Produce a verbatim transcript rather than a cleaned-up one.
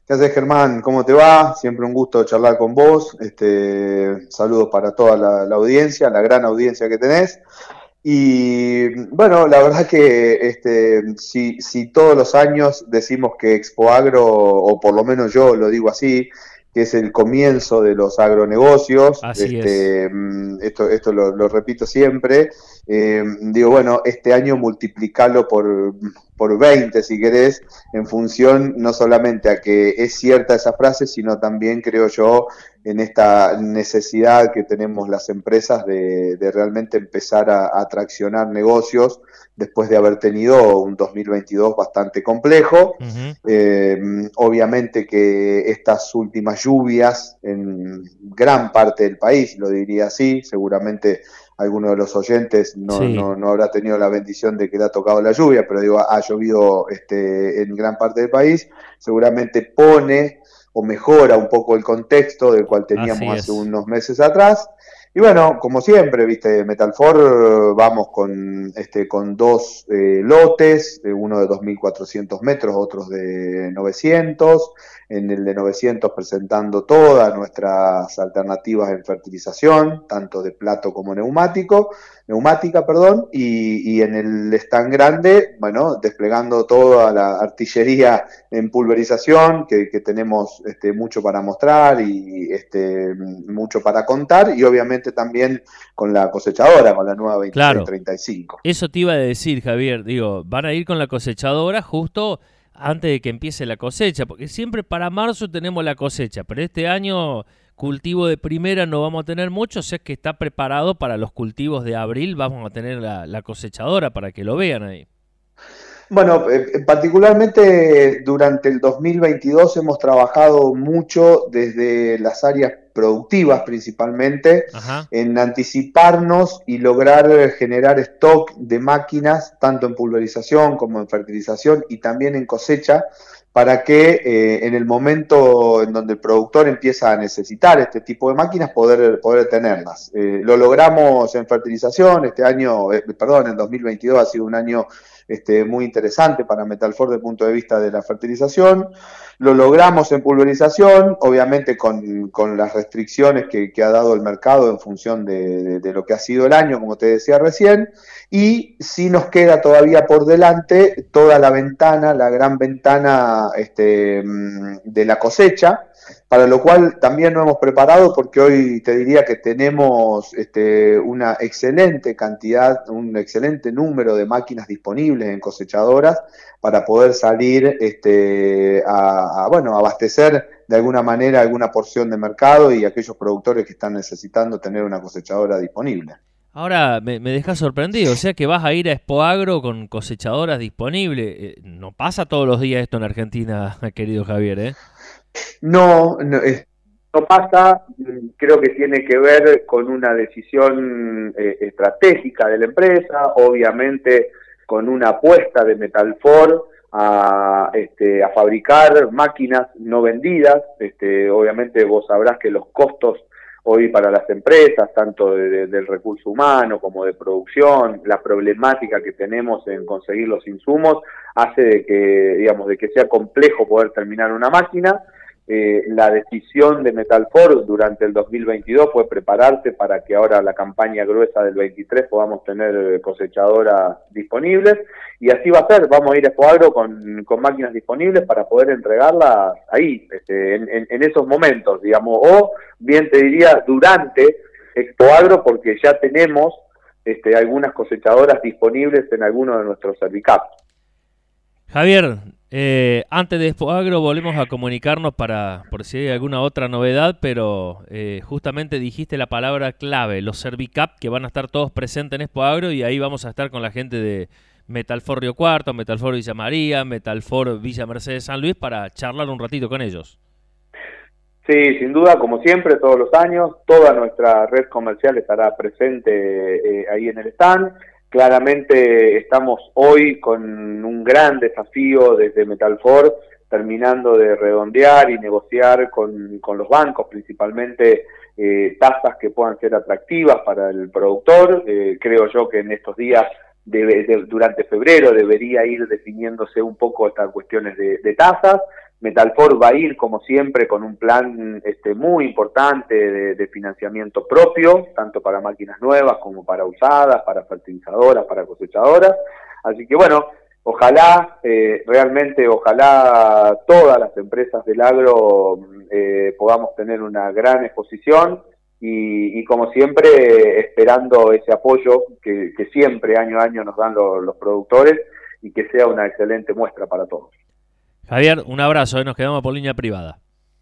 ¿Qué haces, Germán? ¿Cómo te va? Siempre un gusto charlar con vos. Este, saludos para toda la, la audiencia, la gran audiencia que tenés. Y bueno, la verdad que este, si, si todos los años decimos que Expo Agro, o por lo menos yo lo digo así, que es el comienzo de los agronegocios, Así es. este, mm, esto, esto lo, lo repito siempre, eh, digo, bueno, este año multiplicarlo por, por veinte si querés, en función no solamente a que es cierta esa frase, sino también, creo yo, en esta necesidad que tenemos las empresas de, de realmente empezar a, a traccionar negocios después de haber tenido un dos mil veintidós bastante complejo. Ujú. Eh, obviamente que estas últimas lluvias en gran parte del país, lo diría así, seguramente alguno de los oyentes no, Sí, no, no habrá tenido la bendición de que le ha tocado la lluvia, pero digo, ha llovido este, en gran parte del país, seguramente pone o mejora un poco el contexto del cual así teníamos hace es. unos meses atrás. Y bueno, como siempre, viste, Metalfor vamos con, este, con dos eh, lotes, uno de dos mil cuatrocientos metros, otros de novecientos. En el de novecientos presentando todas nuestras alternativas en fertilización, tanto de plato como neumático, neumática, perdón, y, y en el stand grande, bueno, desplegando toda la artillería en pulverización, que, que tenemos este, mucho para mostrar y este, mucho para contar, y obviamente también con la cosechadora, con la nueva veintiséis Claro, treinta y cinco. eso te iba a decir, Javier. Digo, van a ir con la cosechadora justo antes de que empiece la cosecha, porque siempre para marzo tenemos la cosecha, pero este año cultivo de primera no vamos a tener mucho, o sea que está preparado para los cultivos de abril, vamos a tener la, la cosechadora para que lo vean ahí. Bueno, eh, particularmente durante el dos mil veintidós hemos trabajado mucho desde las áreas productivas principalmente Ajá. en anticiparnos y lograr generar stock de máquinas, tanto en pulverización como en fertilización y también en cosecha, para que eh, en el momento en donde el productor empieza a necesitar este tipo de máquinas, poder, poder tenerlas. Eh, lo logramos en fertilización, este año, eh, perdón, en dos mil veintidós ha sido un año este, muy interesante para Metalfor desde el punto de vista de la fertilización. Lo logramos en pulverización, obviamente con, con las restricciones que, que, ha dado el mercado en función de, de, de lo que ha sido el año, como te decía recién, y sí nos queda todavía por delante toda la ventana, la gran ventana este, de la cosecha, para lo cual también nos hemos preparado porque hoy te diría que tenemos este, una excelente cantidad, un excelente número de máquinas disponibles en cosechadoras para poder salir este, a, a, bueno, abastecer de alguna manera alguna porción de mercado y aquellos productores que están necesitando tener una cosechadora disponible. Ahora me, me dejas sorprendido, o sea que vas a ir a Expo Agro con cosechadoras disponibles. Eh, no pasa todos los días esto en Argentina, querido Javier, ¿eh? No, no, es, no pasa, creo que tiene que ver con una decisión eh, estratégica de la empresa, obviamente con una apuesta de Metalfor a, este, a fabricar máquinas no vendidas. Este, obviamente vos sabrás que los costos hoy para las empresas, tanto de, de, del recurso humano como de producción, la problemática que tenemos en conseguir los insumos, hace de que, digamos, de que sea complejo poder terminar una máquina. Eh, la decisión de Metalfor durante el dos mil veintidós fue prepararse para que ahora la campaña gruesa del veintitrés podamos tener cosechadoras disponibles, y así va a ser. Vamos a ir a Expo Agro con, con máquinas disponibles para poder entregarlas ahí, este, en, en, en esos momentos, digamos, o bien te diría durante Expo Agro, porque ya tenemos este, algunas cosechadoras disponibles en algunos de nuestros servicados. Javier, eh, antes de Expo Agro volvemos a comunicarnos para por si hay alguna otra novedad, pero eh, justamente dijiste la palabra clave, los Servicap, que van a estar todos presentes en Expo Agro, y ahí vamos a estar con la gente de Metalfor Río Cuarto, Metalfor Villa María, Metalfor Villa Mercedes San Luis, para charlar un ratito con ellos. Sí, sin duda, como siempre, todos los años, toda nuestra red comercial estará presente eh, ahí en el stand. Claramente estamos hoy con un gran desafío desde Metalfor, terminando de redondear y negociar con, con los bancos, principalmente eh, tasas que puedan ser atractivas para el productor. Eh, creo yo que en estos días debe, de, durante febrero debería ir definiéndose un poco estas cuestiones de, de tasas. Metalfor va a ir, como siempre, con un plan este, muy importante de, de financiamiento propio, tanto para máquinas nuevas como para usadas, para fertilizadoras, para cosechadoras. Así que bueno, ojalá, eh, realmente, ojalá todas las empresas del agro eh, podamos tener una gran exposición y, y como siempre, esperando ese apoyo que, que siempre año a año nos dan los, los productores y que sea una excelente muestra para todos. Javier, un abrazo, ¿eh? Nos quedamos por línea privada.